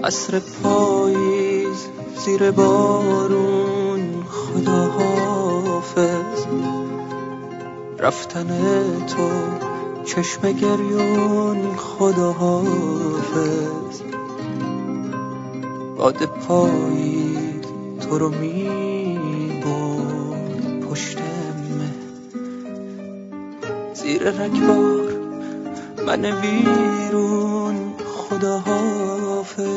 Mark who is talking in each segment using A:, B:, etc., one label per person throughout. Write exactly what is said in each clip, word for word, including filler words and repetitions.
A: عصر پاییز زیر بارون، خدا حافظ. رفتن تو چشم گریون، خدا حافظ. باد پاییز تو رو می برد پشت مه، زیر رگبار من ویرون، خدا حافظ.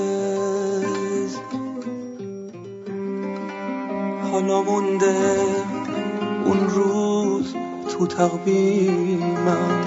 A: حالا مونده اون روز تو تقویمم،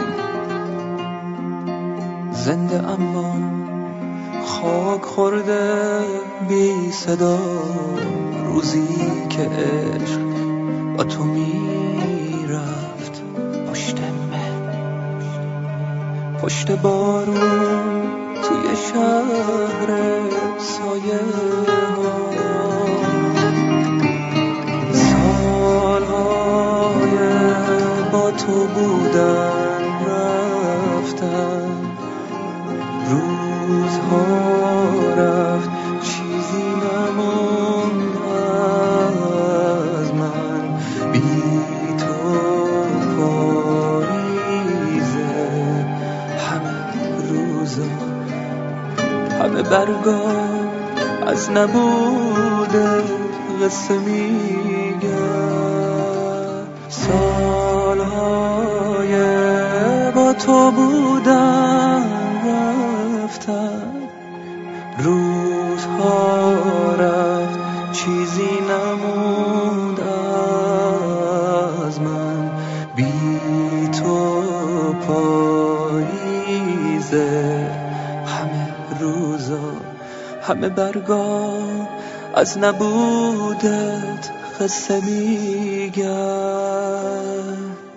A: زنده اما خاک خورده بی صدا. روزی که عشق با تو میرفت پشت مه، پشت بارون توی شهر سایه ها. سالهای با تو بودن رفتن، روزها رفت چیزی نموند از من. بی تو پاییزه، همه روزا همه برگا از نبوده قصه میگن. سالهای با تو بودن رفتن، روزها رفت چیزی نموند از من. بی تو پاییزه، همه روزا همه برگا از نبودت قصه میگن.